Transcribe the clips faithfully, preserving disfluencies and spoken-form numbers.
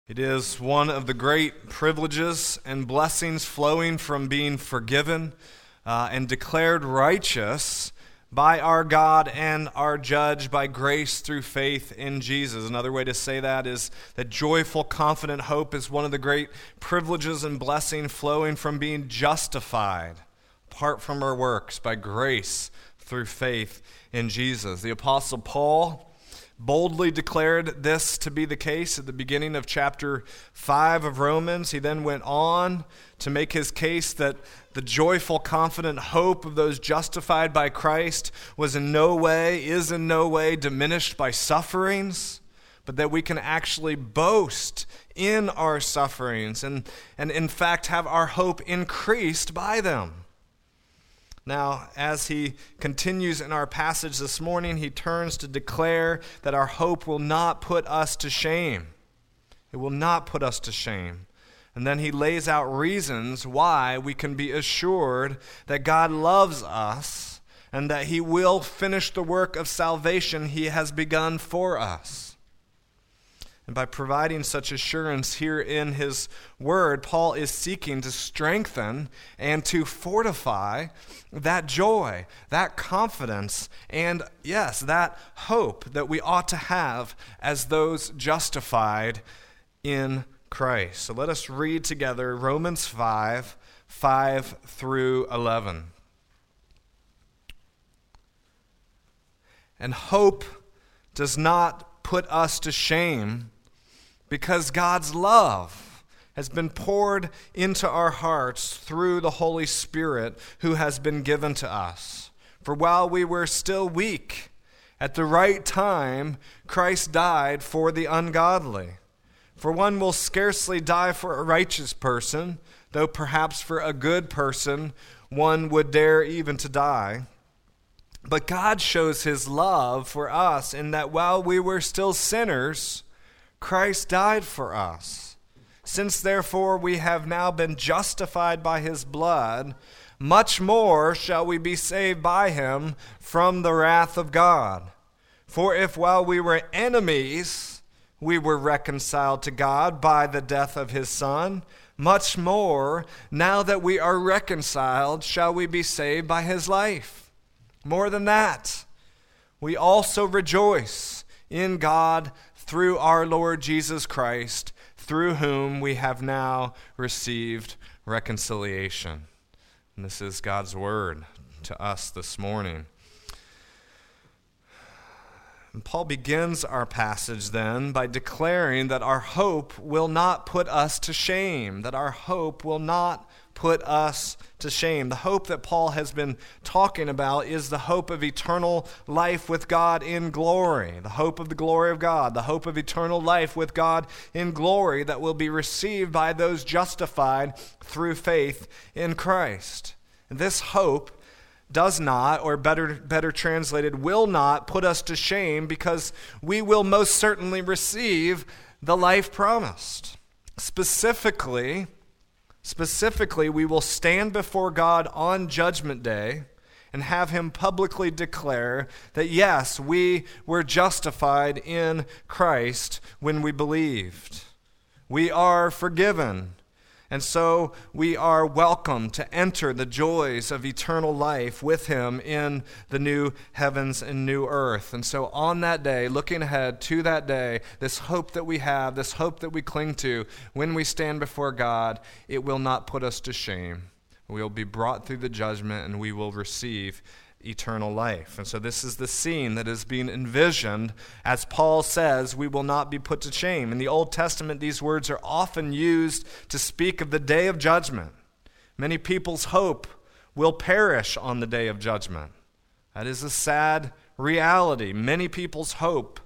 It is one of the great privileges and blessings flowing from being forgiven uh, and declared righteous by our God and our judge by grace through faith in Jesus. Another way to say that is that joyful, confident hope is one of the great privileges and blessings flowing from being justified apart from our works by grace through faith in Jesus. The Apostle Paul boldly declared this to be the case at the beginning of chapter five of Romans. He then went on to make his case that the joyful, confident hope of those justified by Christ was in no way, is in no way diminished by sufferings, but that we can actually boast in our sufferings and, and in fact have our hope increased by them. Now, as he continues in our passage this morning, he turns to declare that our hope will not put us to shame. It will not put us to shame. And then he lays out reasons why we can be assured that God loves us and that he will finish the work of salvation he has begun for us. And by providing such assurance here in his word, Paul is seeking to strengthen and to fortify that joy, that confidence, and yes, that hope that we ought to have as those justified in Christ. So let us read together Romans five, five through eleven. And hope does not put us to shame, because God's love has been poured into our hearts through the Holy Spirit who has been given to us. For while we were still weak, at the right time, Christ died for the ungodly. For one will scarcely die for a righteous person, though perhaps for a good person one would dare even to die. But God shows his love for us in that while we were still sinners, Christ died for us. Since therefore we have now been justified by his blood, much more shall we be saved by him from the wrath of God. For if while we were enemies, we were reconciled to God by the death of his Son, much more, now that we are reconciled, shall we be saved by his life. More than that, we also rejoice in God through our Lord Jesus Christ, through whom we have now received reconciliation. And this is God's word to us this morning. And Paul begins our passage then by declaring that our hope will not put us to shame, that our hope will not put us to shame. The hope that Paul has been talking about is the hope of eternal life with God in glory, the hope of the glory of God, the hope of eternal life with God in glory that will be received by those justified through faith in Christ. And this hope does not, or better, better translated, will not put us to shame, because we will most certainly receive the life promised. Specifically, Specifically, we will stand before God on Judgment Day and have him publicly declare that yes, we were justified in Christ when we believed. We are forgiven, and so we are welcome to enter the joys of eternal life with him in the new heavens and new earth. And so on that day, looking ahead to that day, this hope that we have, this hope that we cling to when we stand before God, it will not put us to shame. We will be brought through the judgment and we will receive eternal life. And so this is the scene that is being envisioned as Paul says we will not be put to shame. In the Old Testament, these words are often used to speak of the day of judgment. Many people's hope will perish on the day of judgment. That is a sad reality. Many people's hope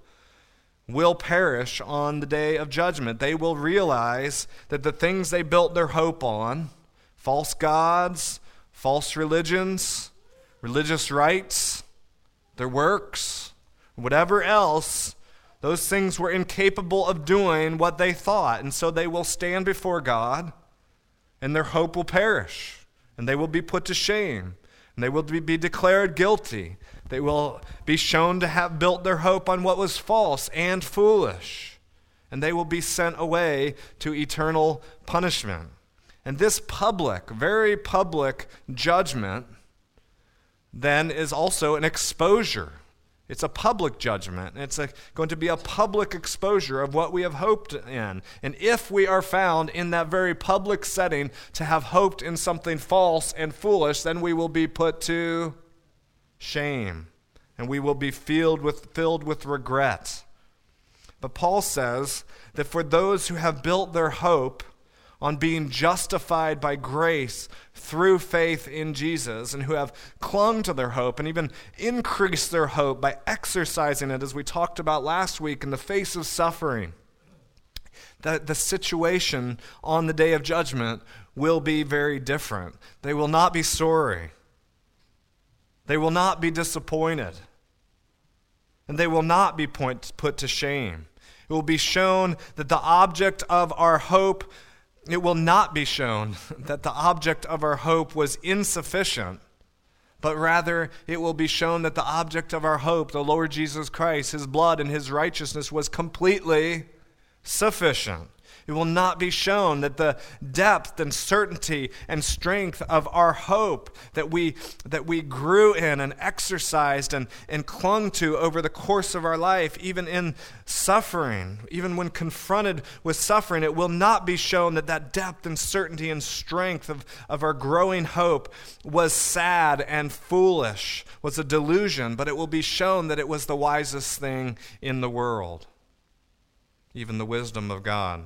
will perish on the day of judgment. They will realize that the things they built their hope on, false gods, false religions, religious rites, their works, whatever else, those things were incapable of doing what they thought. And so they will stand before God, and their hope will perish, and they will be put to shame, and they will be declared guilty. They will be shown to have built their hope on what was false and foolish. and they will be sent away to eternal punishment. And this public, very public judgment then is also an exposure. It's a public judgment. It's a, going to be a public exposure of what we have hoped in. And if we are found in that very public setting to have hoped in something false and foolish, then we will be put to shame. And we will be filled with, filled with regret. But Paul says that for those who have built their hope on being justified by grace through faith in Jesus, and who have clung to their hope and even increased their hope by exercising it, as we talked about last week, in the face of suffering, that the situation on the day of judgment will be very different. They will not be sorry. They will not be disappointed. And they will not be point, put to shame. It will be shown that the object of our hope It will not be shown that the object of our hope was insufficient, but rather it will be shown that the object of our hope, the Lord Jesus Christ, his blood and his righteousness, was completely sufficient. It will not be shown that the depth and certainty and strength of our hope that we that we grew in and exercised and, and clung to over the course of our life, even in suffering, even when confronted with suffering, it will not be shown that that depth and certainty and strength of, of our growing hope was sad and foolish, was a delusion, but it will be shown that it was the wisest thing in the world, even the wisdom of God.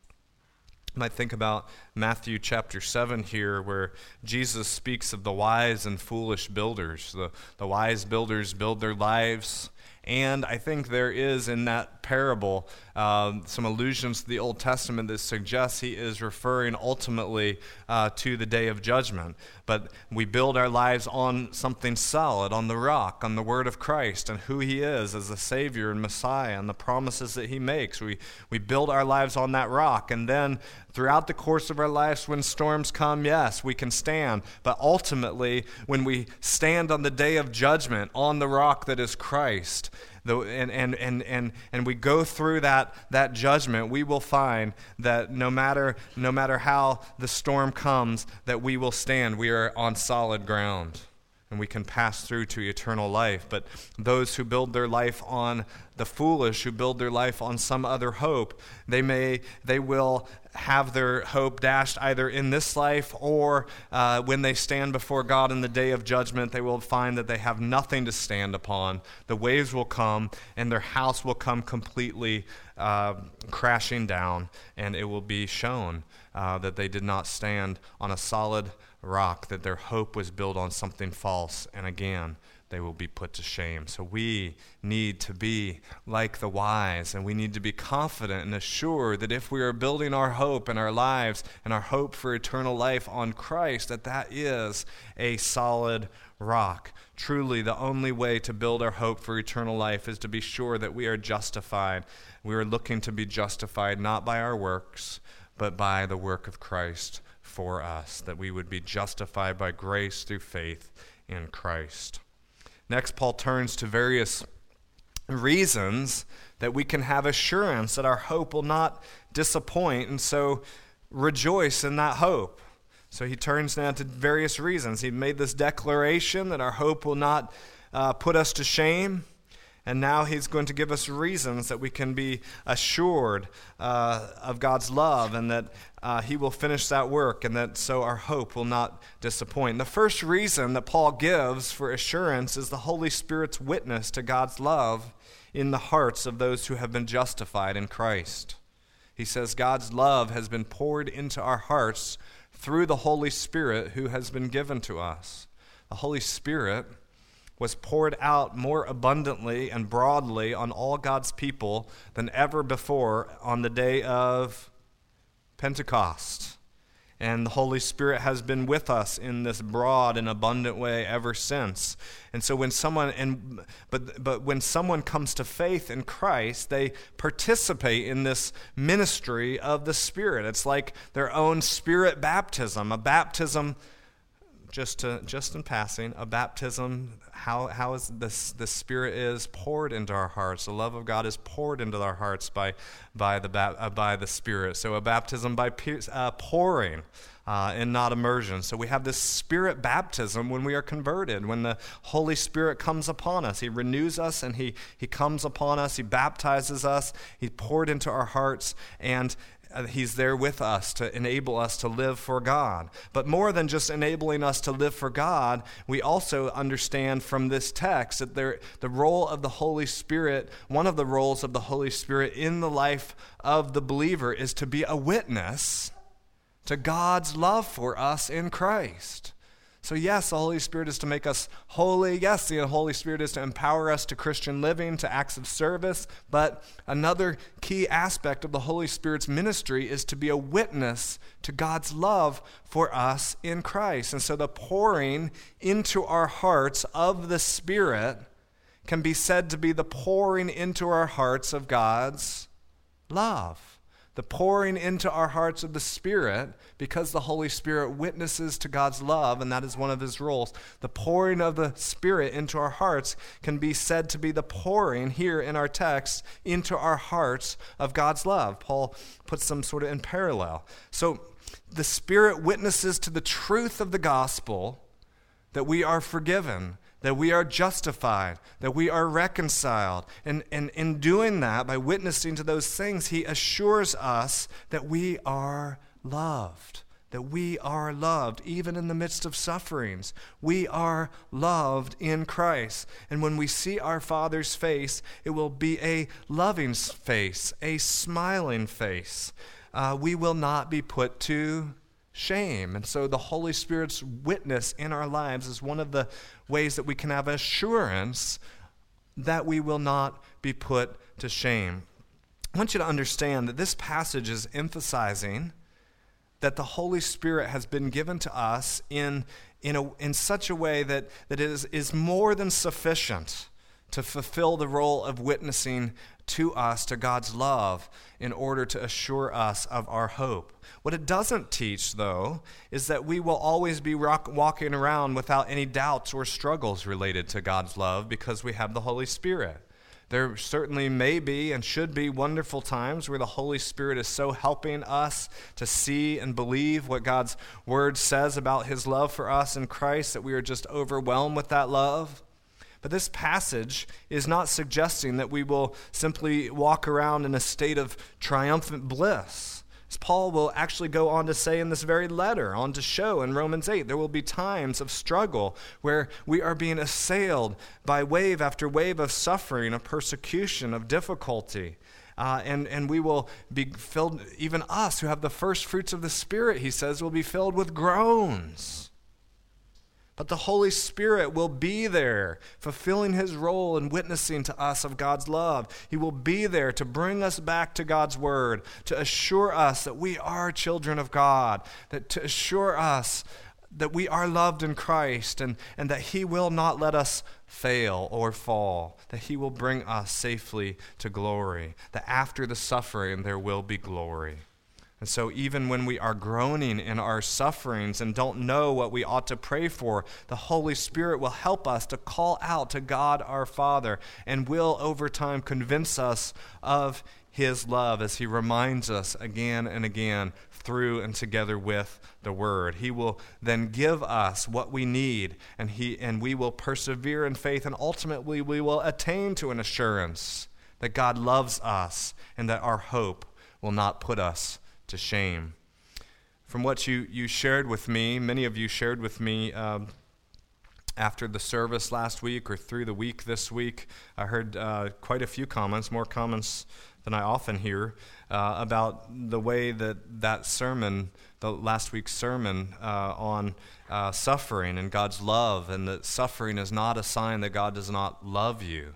Might think about Matthew chapter seven here, where Jesus speaks of the wise and foolish builders. The, the wise builders build their lives, and I think there is in that parable um, some allusions to the Old Testament that suggests he is referring ultimately uh, to the day of judgment. But we build our lives on something solid, on the rock, on the word of Christ and who he is as a Savior and Messiah and the promises that he makes. We, we build our lives on that rock, and then throughout the course of our lives, when storms come, yes, we can stand. But ultimately, when we stand on the day of judgment on the rock that is Christ, the, and, and, and, and, and we go through that, that judgment, we will find that no matter, no matter how the storm comes, that we will stand. We are on solid ground, and we can pass through to eternal life. But those who build their life on the foolish, who build their life on some other hope, they may, they will have their hope dashed either in this life or uh, when they stand before God in the day of judgment, they will find that they have nothing to stand upon. The waves will come, and their house will come completely uh, crashing down, and it will be shown uh, that they did not stand on a solid rock, that their hope was built on something false, and again, they will be put to shame. So we need to be like the wise, and we need to be confident and assured that if we are building our hope in our lives and our hope for eternal life on Christ, that that is a solid rock. Truly, the only way to build our hope for eternal life is to be sure that we are justified. We are looking to be justified not by our works, but by the work of Christ for us, that we would be justified by grace through faith in Christ. Next, Paul turns to various reasons that we can have assurance that our hope will not disappoint, and so rejoice in that hope. So he turns now to various reasons. He made this declaration that our hope will not uh, put us to shame, and now he's going to give us reasons that we can be assured uh, of God's love, and that uh, he will finish that work, and that so our hope will not disappoint. The first reason that Paul gives for assurance is the Holy Spirit's witness to God's love in the hearts of those who have been justified in Christ. He says God's love has been poured into our hearts through the Holy Spirit who has been given to us. The Holy Spirit was poured out more abundantly and broadly on all God's people than ever before on the day of Pentecost. And the Holy Spirit has been with us in this broad and abundant way ever since. And so when someone and but but when someone comes to faith in Christ, they participate in this ministry of the Spirit. It's like their own Spirit baptism, a baptism just to, just in passing, a baptism, how how is this the Spirit is poured into our hearts. The love of God is poured into our hearts by by the uh, by the Spirit. So a baptism by uh, pouring. Uh, and not immersion. So we have this Spirit baptism when we are converted, when the Holy Spirit comes upon us. He renews us and he, he comes upon us. He baptizes us. He's poured into our hearts, and uh, he's there with us to enable us to live for God. But more than just enabling us to live for God, we also understand from this text that there, the role of the Holy Spirit, one of the roles of the Holy Spirit in the life of the believer is to be a witness to God's love for us in Christ. So yes, the Holy Spirit is to make us holy. Yes, the Holy Spirit is to empower us to Christian living, to acts of service. But another key aspect of the Holy Spirit's ministry is to be a witness to God's love for us in Christ. And so the pouring into our hearts of the Spirit can be said to be the pouring into our hearts of God's love. The pouring into our hearts of the Spirit, because the Holy Spirit witnesses to God's love, and that is one of his roles. The pouring of the Spirit into our hearts can be said to be the pouring here in our text into our hearts of God's love. Paul puts them sort of in parallel. So the Spirit witnesses to the truth of the gospel that we are forgiven, that we are justified, that we are reconciled. And, and in doing that, by witnessing to those things, he assures us that we are loved, that we are loved even in the midst of sufferings. We are loved in Christ. And when we see our Father's face, it will be a loving face, a smiling face. Uh, we will not be put to shame. And so the Holy Spirit's witness in our lives is one of the ways that we can have assurance that we will not be put to shame. I want you to understand that this passage is emphasizing that the Holy Spirit has been given to us in, in, a, in such a way that, that it is, is more than sufficient to fulfill the role of witnessing to us, to God's love, in order to assure us of our hope. What it doesn't teach, though, is that we will always be rock, walking around without any doubts or struggles related to God's love because we have the Holy Spirit. There certainly may be and should be wonderful times where the Holy Spirit is so helping us to see and believe what God's Word says about his love for us in Christ, that we are just overwhelmed with that love. But this passage is not suggesting that we will simply walk around in a state of triumphant bliss. As Paul will actually go on to say in this very letter, on to show in Romans eight, there will be times of struggle where we are being assailed by wave after wave of suffering, of persecution, of difficulty. Uh, and, and we will be filled, even us who have the first fruits of the Spirit, he says, will be filled with groans. But the Holy Spirit will be there, fulfilling his role in witnessing to us of God's love. He will be there to bring us back to God's Word, to assure us that we are children of God, that to assure us that we are loved in Christ, and, and that he will not let us fail or fall, that he will bring us safely to glory, that after the suffering there will be glory. And so even when we are groaning in our sufferings and don't know what we ought to pray for, the Holy Spirit will help us to call out to God our Father and will over time convince us of his love as he reminds us again and again through and together with the Word. He will then give us what we need, and he and we will persevere in faith, and ultimately we will attain to an assurance that God loves us and that our hope will not put us to shame. From what you, you shared with me, many of you shared with me um, after the service last week or through the week this week, I heard uh, quite a few comments, more comments than I often hear, uh, about the way that that sermon, the last week's sermon uh, on uh, suffering and God's love, and that suffering is not a sign that God does not love you.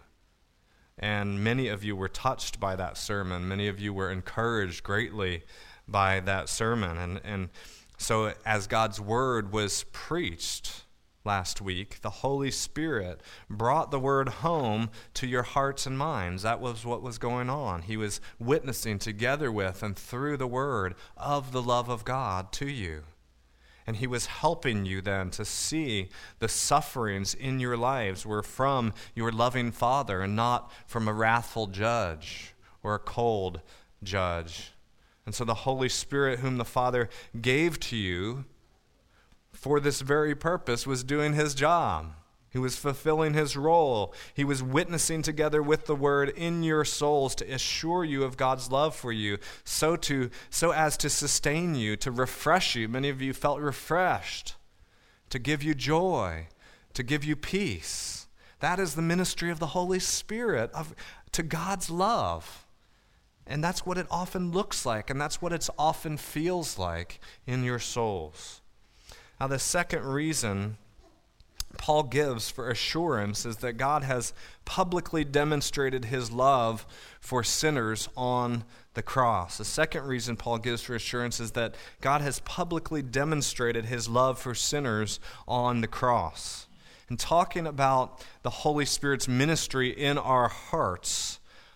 And many of you were touched by that sermon. Many of you were encouraged greatly by that sermon. And, and so as God's Word was preached last week, the Holy Spirit brought the Word home to your hearts and minds. That was what was going on. He was witnessing together with and through the Word of the love of God to you. And he was helping you then to see the sufferings in your lives were from your loving Father and not from a wrathful judge or a cold judge. And so the Holy Spirit, whom the Father gave to you for this very purpose, was doing his job. He was fulfilling his role. He was witnessing together with the word in your souls to assure you of God's love for you, so to so as to sustain you, to refresh you. Many of you felt refreshed, to give you joy, to give you peace. That is the ministry of the Holy Spirit of, to God's love. And that's what it often looks like, and that's what it often feels like in your souls. Now, the second reason Paul gives for assurance is that God has publicly demonstrated his love for sinners on the cross. The second reason Paul gives for assurance is that God has publicly demonstrated his love for sinners on the cross. In talking about the Holy Spirit's ministry in our hearts,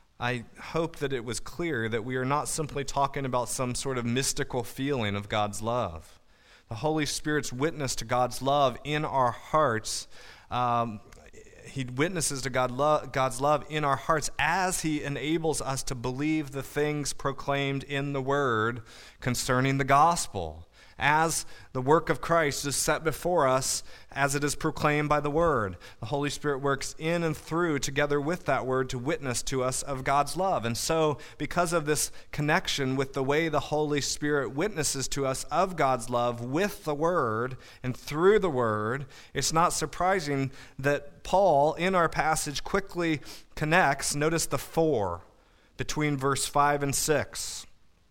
I hope that it was clear that we are not simply talking about some sort of mystical feeling of God's love. The Holy Spirit's witness to God's love in our hearts, um, he witnesses to God lo- God's love in our hearts as he enables us to believe the things proclaimed in the Word concerning the gospel, as the work of Christ is set before us as it is proclaimed by the Word. The Holy Spirit works in and through together with that Word to witness to us of God's love. And so, because of this connection with the way the Holy Spirit witnesses to us of God's love with the Word and through the Word, it's not surprising that Paul, in our passage, quickly connects, notice the four, between verse five and six.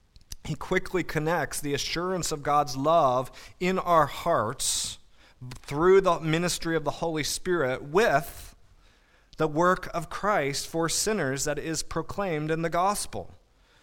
He quickly connects the assurance of God's love in our hearts through the ministry of the Holy Spirit with the work of Christ for sinners that is proclaimed in the gospel.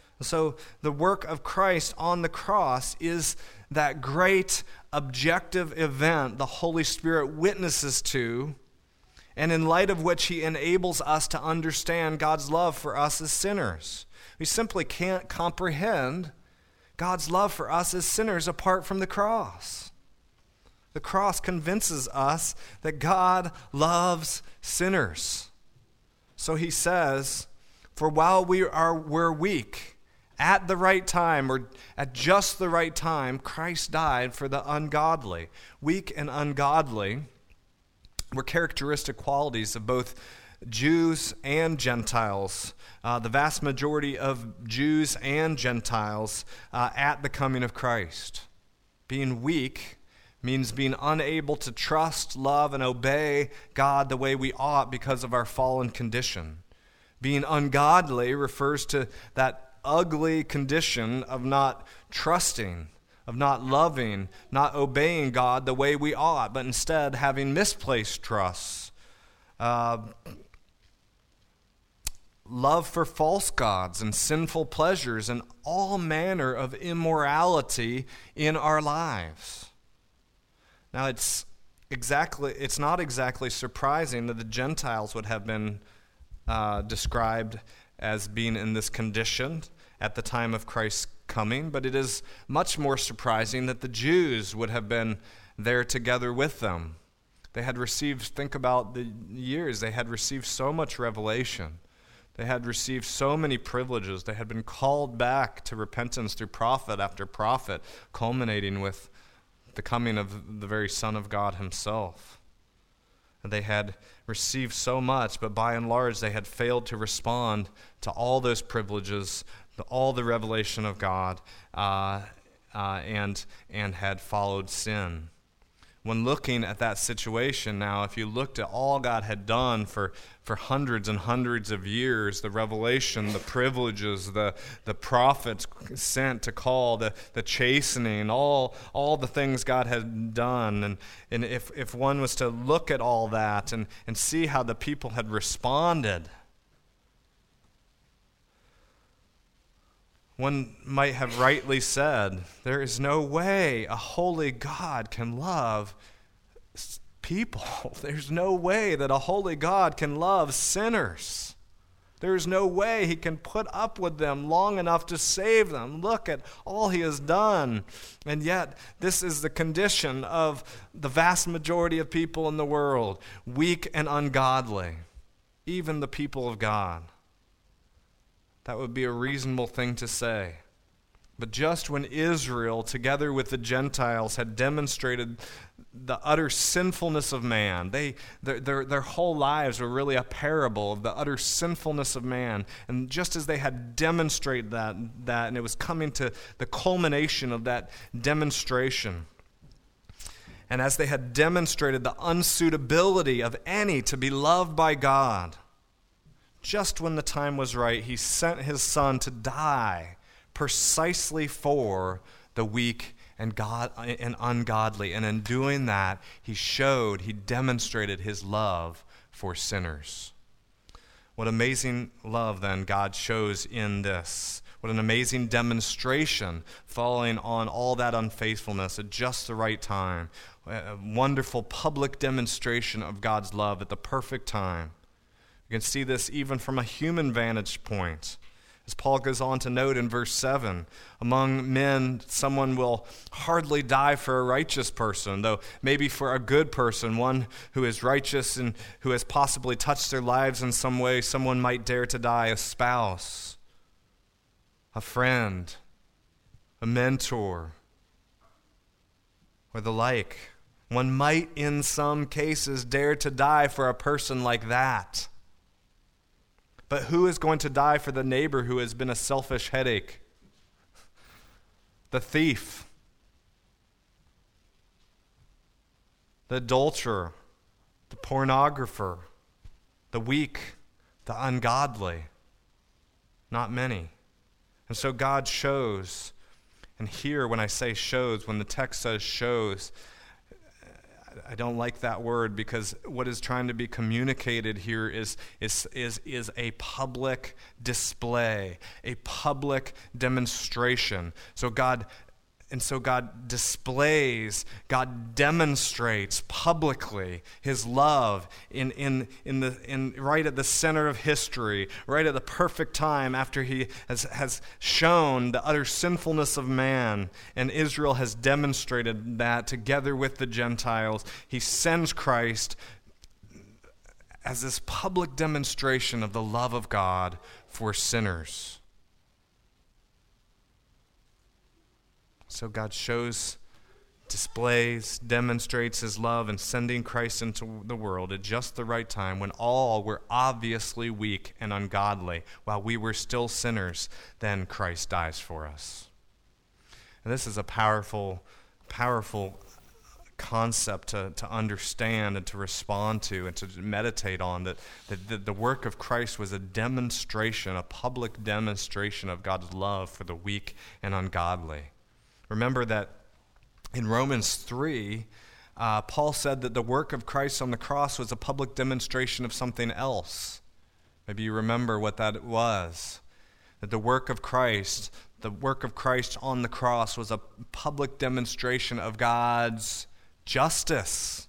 So the work of Christ on the cross is that great objective event the Holy Spirit witnesses to, and in light of which he enables us to understand God's love for us as sinners. We simply can't comprehend God's love for us as sinners apart from the cross. The cross convinces us that God loves sinners. So he says, for while we are we're weak, at the right time, or at just the right time, Christ died for the ungodly. Weak and ungodly were characteristic qualities of both Jews and Gentiles, uh, the vast majority of Jews and Gentiles uh, at the coming of Christ. Being weak means being unable to trust, love, and obey God the way we ought because of our fallen condition. Being ungodly refers to that ugly condition of not trusting, of not loving, not obeying God the way we ought, but instead having misplaced trusts. Uh, love for false gods and sinful pleasures and all manner of immorality in our lives. Now, it's exactly it's not exactly surprising that the Gentiles would have been uh, described as being in this condition at the time of Christ's coming, but it is much more surprising that the Jews would have been there together with them. They had received, think about the years, they had received so much revelation. They had received so many privileges. They had been called back to repentance through prophet after prophet, culminating with the coming of the very Son of God himself. And they had received so much, but by and large they had failed to respond to all those privileges, to all the revelation of God, uh, uh, and, and had followed sin. When looking at that situation now, if you looked at all God had done for, for hundreds and hundreds of years, the revelation, the privileges, the, the prophets sent to call, the, the chastening, all, all the things God had done, and, and if, if one was to look at all that and, and see how the people had responded, one might have rightly said, there is no way a holy God can love people. There's no way that a holy God can love sinners. There is no way he can put up with them long enough to save them. Look at all he has done. And yet, this is the condition of the vast majority of people in the world, weak and ungodly, even the people of God. That would be a reasonable thing to say. But just when Israel, together with the Gentiles, had demonstrated the utter sinfulness of man, they their, their, their whole lives were really a parable of the utter sinfulness of man. And just as they had demonstrated that, that, and it was coming to the culmination of that demonstration, and as they had demonstrated the unsuitability of any to be loved by God, just when the time was right, he sent his son to die precisely for the weak and God and ungodly. And in doing that, he showed, he demonstrated his love for sinners. What amazing love then God shows in this. What an amazing demonstration following on all that unfaithfulness at just the right time. A wonderful public demonstration of God's love at the perfect time. You can see this even from a human vantage point. As Paul goes on to note in verse seven, among men, someone will hardly die for a righteous person, though maybe for a good person, one who is righteous and who has possibly touched their lives in some way, someone might dare to die, a spouse, a friend, a mentor, or the like. One might, in some cases, dare to die for a person like that. But who is going to die for the neighbor who has been a selfish headache? The thief, the adulterer, the pornographer, the weak, the ungodly. Not many. And so God shows, and here when I say shows, when the text says shows, I don't like that word because what is trying to be communicated here is, is, is, is a public display, a public demonstration. So God, and so God displays, God demonstrates publicly his love in, in, in the, in, right at the center of history, right at the perfect time after he has, has shown the utter sinfulness of man, and Israel has demonstrated that together with the Gentiles. He sends Christ as this public demonstration of the love of God for sinners. So God shows, displays, demonstrates his love in sending Christ into the world at just the right time when all were obviously weak and ungodly. While we were still sinners, then Christ dies for us. And this is a powerful, powerful concept to, to understand and to respond to and to meditate on, that, that the, the work of Christ was a demonstration, a public demonstration of God's love for the weak and ungodly. Remember that in Romans three, uh, Paul said that the work of Christ on the cross was a public demonstration of something else. Maybe you remember what that was. That the work of Christ, the work of Christ on the cross was a public demonstration of God's justice.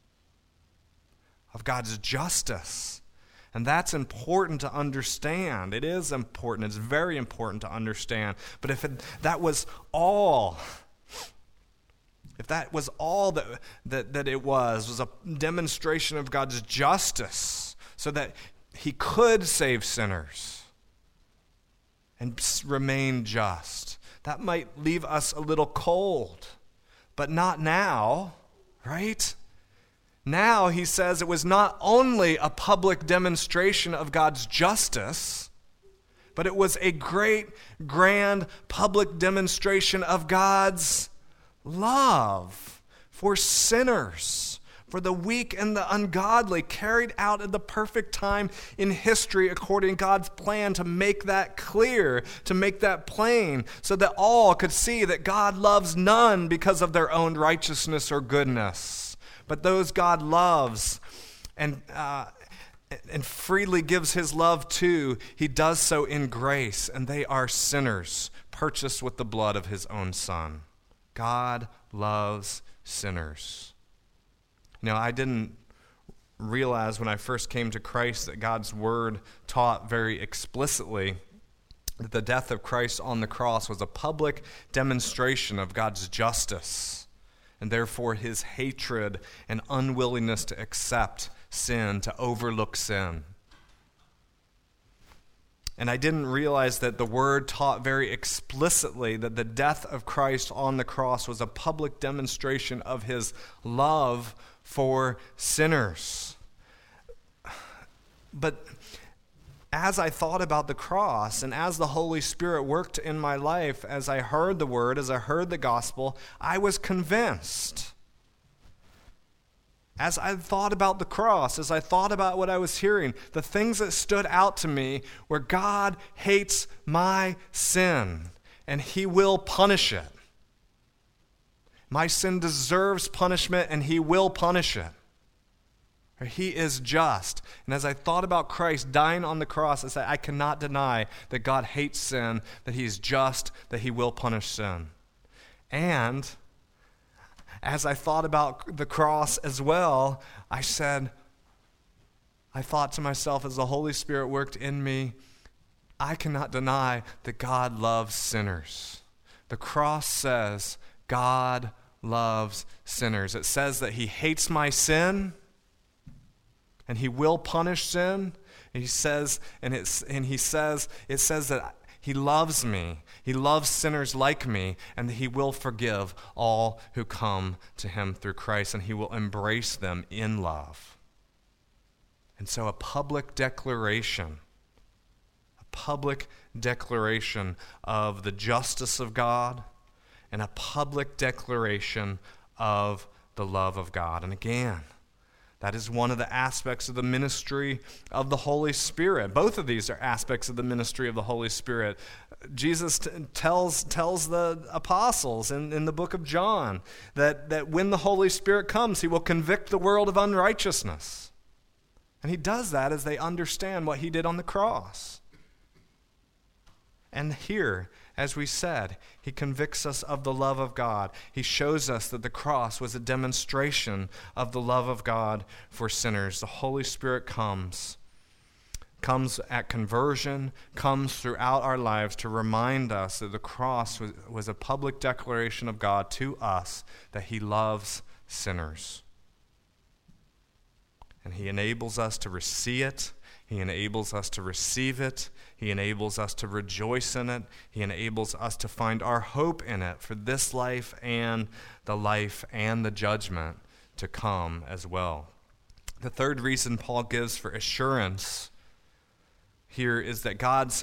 Of God's justice. And that's important to understand. It is important. It's very important to understand. But if it, that was all, if that was all that, that, that it was, was a demonstration of God's justice so that he could save sinners and remain just, that might leave us a little cold. But not now, right? Now, he says, it was not only a public demonstration of God's justice, but it was a great, grand public demonstration of God's love for sinners, for the weak and the ungodly, carried out at the perfect time in history according to God's plan to make that clear, to make that plain, so that all could see that God loves none because of their own righteousness or goodness. But those God loves and uh, and freely gives his love to, he does so in grace, and they are sinners, purchased with the blood of his own Son. God loves sinners. Now, I didn't realized when I first came to Christ that God's word taught very explicitly that the death of Christ on the cross was a public demonstration of God's justice, and therefore his hatred and unwillingness to accept sin, to overlook sin. And I didn't realize that the word taught very explicitly that the death of Christ on the cross was a public demonstration of his love for sinners. But as I thought about the cross and as the Holy Spirit worked in my life, as I heard the word, as I heard the gospel, I was convinced. As I thought about the cross, as I thought about what I was hearing, the things that stood out to me were God hates my sin, and he will punish it. My sin deserves punishment, and he will punish it. He is just. And as I thought about Christ dying on the cross, I said, I cannot deny that God hates sin, that he is just, that he will punish sin. And as I thought about the cross as well, I said, I thought to myself as the Holy Spirit worked in me, I cannot deny that God loves sinners. The cross says God loves sinners. It says that he hates my sin and he will punish sin. And he says, and it's and he says, it says that he loves me. He loves sinners like me, and he will forgive all who come to him through Christ, and he will embrace them in love. And so a public declaration, a public declaration of the justice of God, and a public declaration of the love of God. And again, that is one of the aspects of the ministry of the Holy Spirit. Both of these are aspects of the ministry of the Holy Spirit. Jesus t- tells tells the apostles in, in the book of John that, that when the Holy Spirit comes, he will convict the world of unrighteousness. And he does that as they understand what he did on the cross. And here, as we said, he convicts us of the love of God. He shows us that the cross was a demonstration of the love of God for sinners. The Holy Spirit comes, comes at conversion, comes throughout our lives to remind us that the cross was, was a public declaration of God to us that he loves sinners. And he enables us to receive it. He enables us to receive it. He enables us to rejoice in it. He enables us to find our hope in it for this life and the life and the judgment to come as well. The third reason Paul gives for assurance here is that God's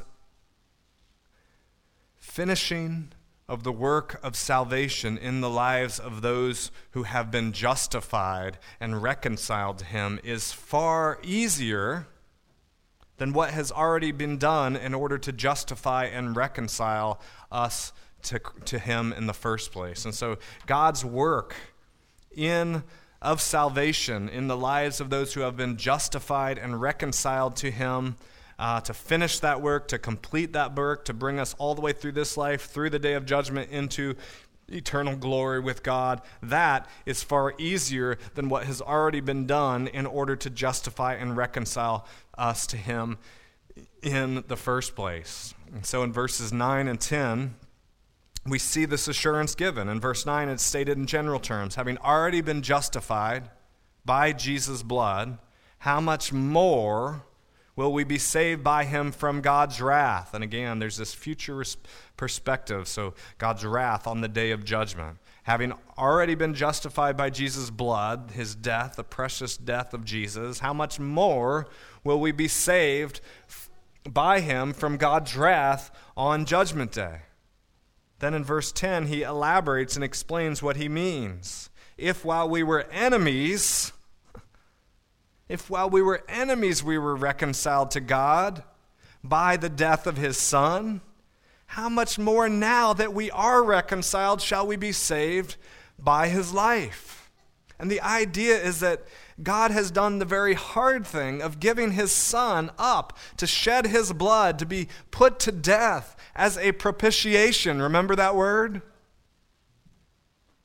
finishing of the work of salvation in the lives of those who have been justified and reconciled to him is far easier than what has already been done in order to justify and reconcile us to, to him in the first place. And so God's work in of salvation in the lives of those who have been justified and reconciled to him, uh, to finish that work, to complete that work, to bring us all the way through this life, through the day of judgment, into eternal glory with God, that is far easier than what has already been done in order to justify and reconcile us to him in the first place. And so in verses nine and ten, we see this assurance given. In verse nine, it's stated in general terms, having already been justified by Jesus' blood, how much more will we be saved by him from God's wrath? And again, there's this future perspective, so God's wrath on the day of judgment. Having already been justified by Jesus' blood, his death, the precious death of Jesus, how much more will we be saved by him from God's wrath on judgment day? Then in verse ten, he elaborates and explains what he means. If while we were enemies, if while we were enemies we were reconciled to God by the death of his Son, how much more now that we are reconciled shall we be saved by his life? And the idea is that God has done the very hard thing of giving his Son up to shed his blood, to be put to death as a propitiation. Remember that word?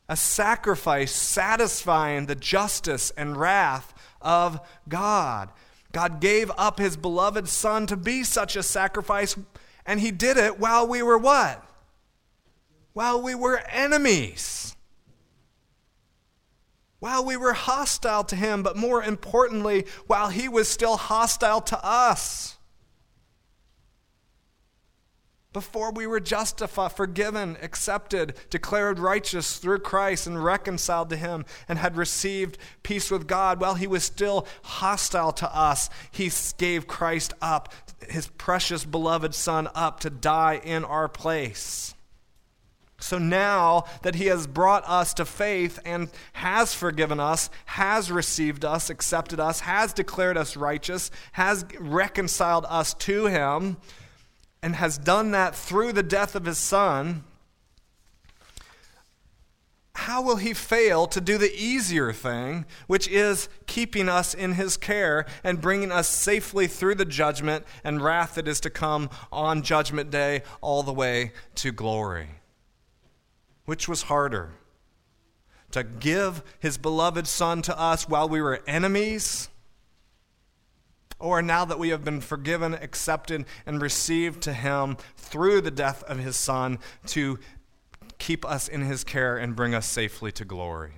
a sacrifice satisfying the justice and wrath of God. God gave up his beloved Son to be such a sacrifice, and he did it while we were what? While we were enemies. While we were hostile to him, but more importantly, while he was still hostile to us. Before we were justified, forgiven, accepted, declared righteous through Christ and reconciled to him and had received peace with God, while he was still hostile to us, he gave Christ up, his precious beloved Son, up to die in our place. So now that he has brought us to faith and has forgiven us, has received us, accepted us, has declared us righteous, has reconciled us to him, and has done that through the death of his Son, how will he fail to do the easier thing, which is keeping us in his care and bringing us safely through the judgment and wrath that is to come on Judgment Day all the way to glory? Which was harder? To give his beloved Son to us while we were enemies, or now that we have been forgiven, accepted, and received to him through the death of his Son, to keep us in his care and bring us safely to glory?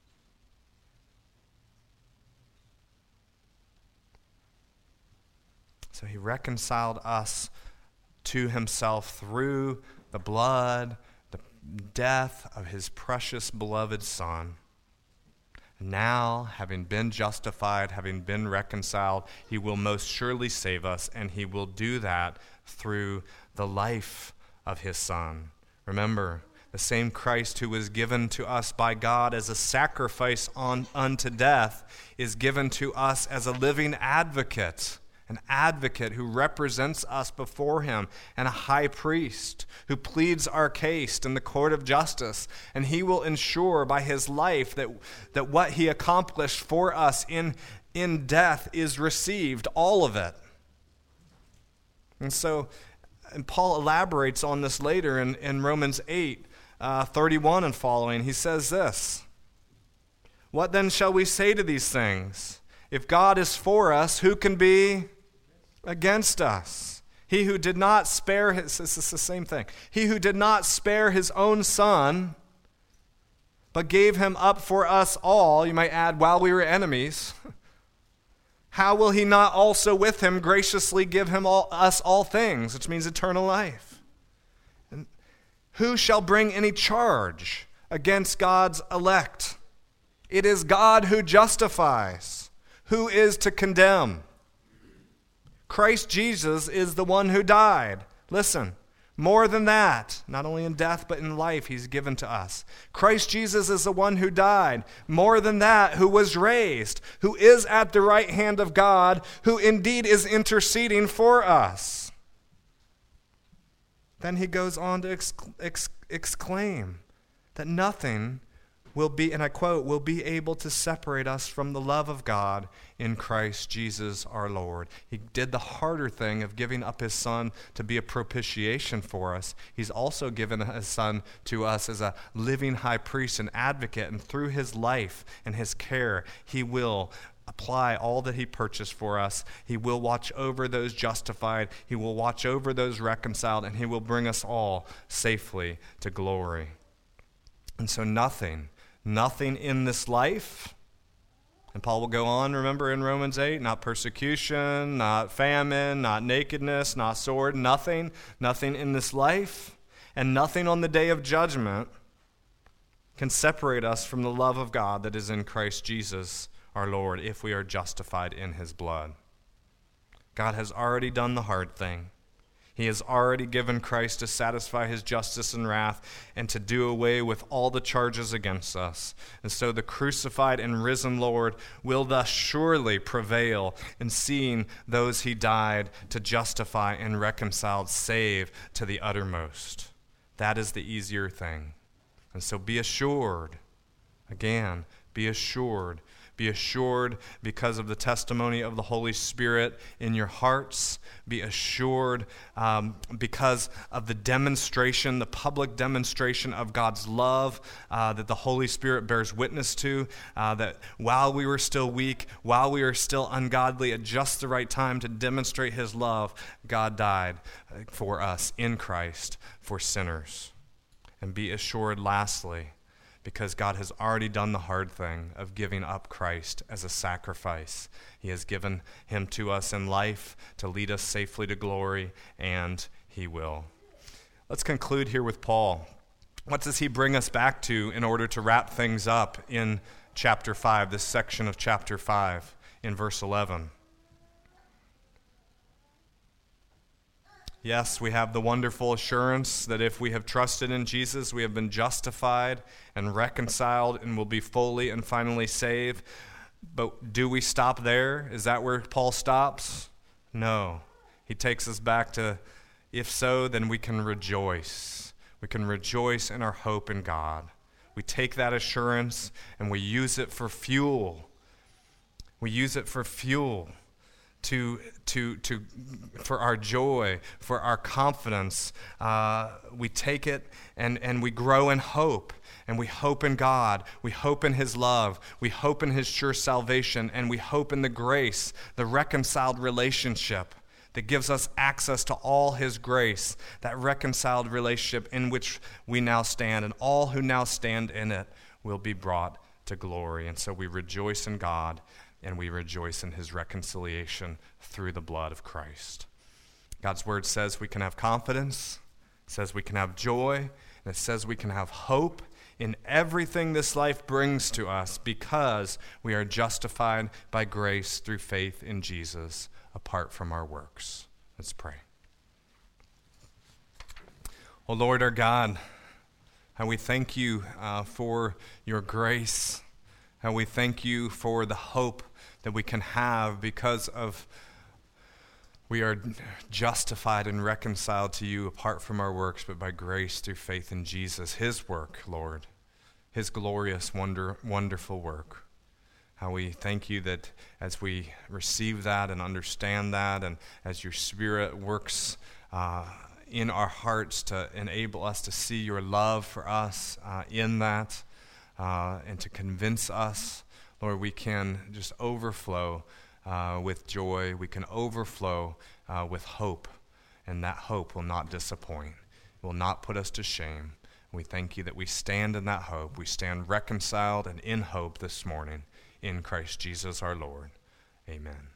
So he reconciled us to himself through the blood, the death of his precious beloved Son. Now, having been justified, having been reconciled, he will most surely save us, and he will do that through the life of his Son. Remember, the same Christ who was given to us by God as a sacrifice on, unto death is given to us as a living advocate, an advocate who represents us before him, and a high priest who pleads our case in the court of justice. And he will ensure by his life that, that what he accomplished for us in, in death is received, all of it. And so, and Paul elaborates on this later in, in Romans eight, uh, thirty-one and following. He says this: "What then shall we say to these things? If God is for us, who can be against us? He who did not spare his," this is the same thing, "he who did not spare his own Son, but gave him up for us all," you might add, while we were enemies, "how will he not also with him graciously give him all, us all things?" Which means eternal life. "And who shall bring any charge against God's elect? It is God who justifies. Who is to condemn? Christ Jesus is the one who died." Listen, more than that, not only in death but in life he's given to us. Christ Jesus is the one who died. More than that, who was raised, who is at the right hand of God, who indeed is interceding for us. Then he goes on to ex- ex- exclaim that nothing will be, and I quote, "will be able to separate us from the love of God in Christ Jesus our Lord." He did the harder thing of giving up his Son to be a propitiation for us. He's also given his Son to us as a living high priest and advocate, and through his life and his care, he will apply all that he purchased for us. He will watch over those justified. He will watch over those reconciled, and he will bring us all safely to glory. And so nothing Nothing in this life, and Paul will go on, remember in Romans eight, not persecution, not famine, not nakedness, not sword, nothing, nothing in this life, and nothing on the day of judgment can separate us from the love of God that is in Christ Jesus our Lord, if we are justified in his blood. God has already done the hard thing. He has already given Christ to satisfy his justice and wrath and to do away with all the charges against us. And so the crucified and risen Lord will thus surely prevail in seeing those he died to justify and reconcile, save to the uttermost. That is the easier thing. And so be assured, again, be assured, Be assured because of the testimony of the Holy Spirit in your hearts. Be assured um, because of the demonstration, the public demonstration of God's love uh, that the Holy Spirit bears witness to, uh, that while we were still weak, while we were still ungodly, at just the right time to demonstrate his love, God died for us in Christ for sinners. And be assured, lastly, because God has already done the hard thing of giving up Christ as a sacrifice. He has given him to us in life to lead us safely to glory, and he will. Let's conclude here with Paul. What does he bring us back to in order to wrap things up in chapter five, this section of chapter five, in verse eleven? Yes, we have the wonderful assurance that if we have trusted in Jesus, we have been justified and reconciled and will be fully and finally saved. But do we stop there? Is that where Paul stops? No. He takes us back to, if so, then we can rejoice. We can rejoice in our hope in God. We take that assurance and we use it for fuel. We use it for fuel. To, to, to, for our joy, for our confidence. Uh, we take it and, and we grow in hope. And we hope in God. We hope in his love. We hope in his sure salvation. And we hope in the grace, the reconciled relationship that gives us access to all his grace, that reconciled relationship in which we now stand. And all who now stand in it will be brought to glory. And so we rejoice in God. And we rejoice in his reconciliation through the blood of Christ. God's word says we can have confidence, it says we can have joy, and it says we can have hope in everything this life brings to us because we are justified by grace through faith in Jesus apart from our works. Let's pray. Oh Lord our God, how we thank you uh, for your grace. How we thank you for the hope that we can have because of we are justified and reconciled to you apart from our works, but by grace through faith in Jesus, his work, Lord, his glorious, wonder, wonderful work. How we thank you that as we receive that and understand that, and as your Spirit works uh, in our hearts to enable us to see your love for us uh, in that, Uh, and to convince us, Lord, we can just overflow uh, with joy. We can overflow uh, with hope, and that hope will not disappoint. It will not put us to shame. We thank you that we stand in that hope. We stand reconciled and in hope this morning in Christ Jesus our Lord. Amen.